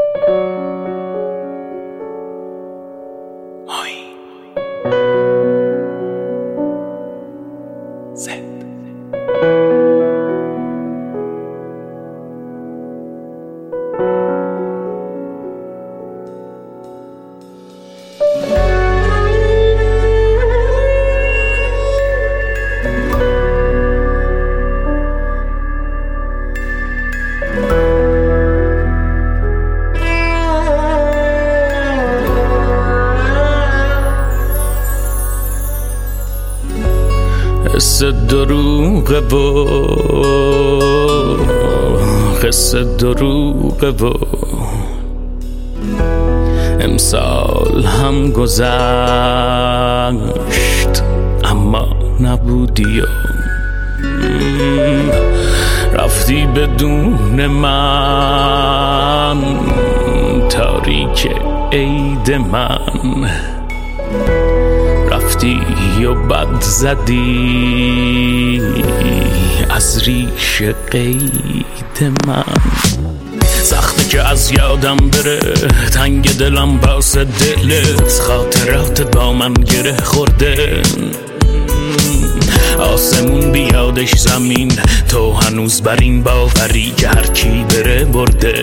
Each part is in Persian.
قصه دروغه و قصه دروغه و امسال هم گذشت اما نبودی و رفتی بدون من تاریک عید من رفتی و بد زدی از ریش قید من سخته که از یادم بره تنگ دلم واسه دلت خاطرات با من گره خورده آسمون بیادش زمین تو هنوز بر این باوری که هر کی بره برده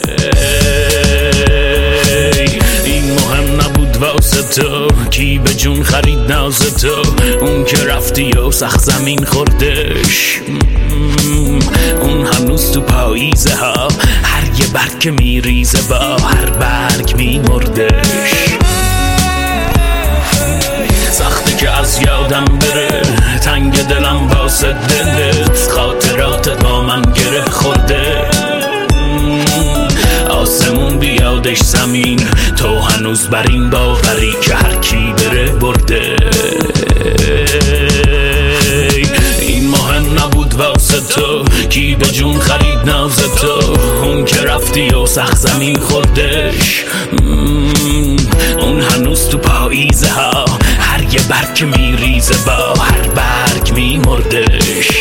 این مهم نبود واسه تو کی به جون خرید ناز تو اون که رفتی و سخت زمین خوردش اون هنوز تو پاییزه ها هر یه برگ میریزه با هر برگ میمردش سخته که از یادم بره تنگ دلم واسه دلت خاطرات با من گره خورده آسمون بیادش زمین تو هنوز بر این باوری که هر کی بره برده این مهم نبود واسه تو کی به جون خرید ناز تو اون که رفتی و سخت زمین خوردش اون هنوز تو پاییزه ها هر یه برگ میریزه با هر برگ میمردش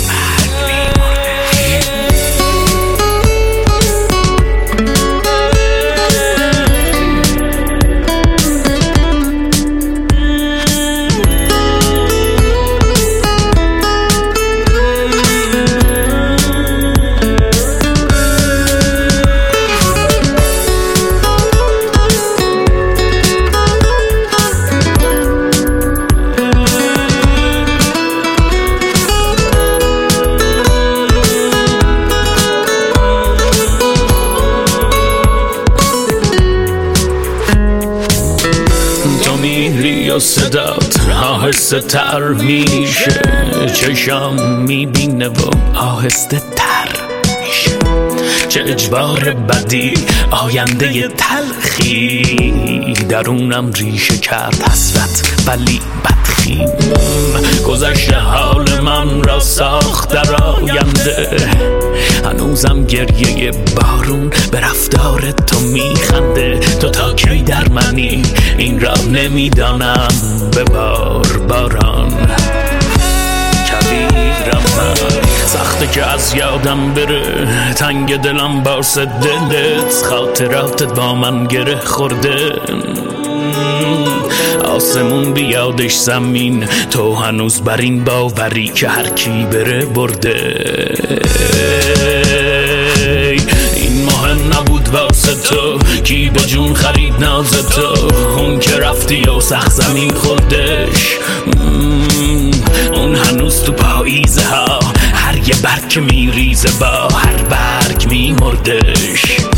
و صدات آهسته تر میشه چشم میبینه و آهسته تر میشه چه اجبار بدی آینده تلخی درونم ریشه کرد حسرت ولی بدخیم گذشته حال من را ساخت در آینده هنوزم گریه بارون به رفتار تو میخنده تو تا کی در منی این را نمیدانم به باران کبیرم من سخته که از یادم بره تنگ دلم واسه دلت خاطراتت با من گره خورده آسمون بیادش زمین تو هنوز بر این باوری که هر کی بره برده این مهم نبود واسه تو کی به جون خرید ناز تو اون که رفتی و سخت زمین خوردش اون هنوز تو پاییزه ها هر یه برگ میریزه با هر برگ میمردش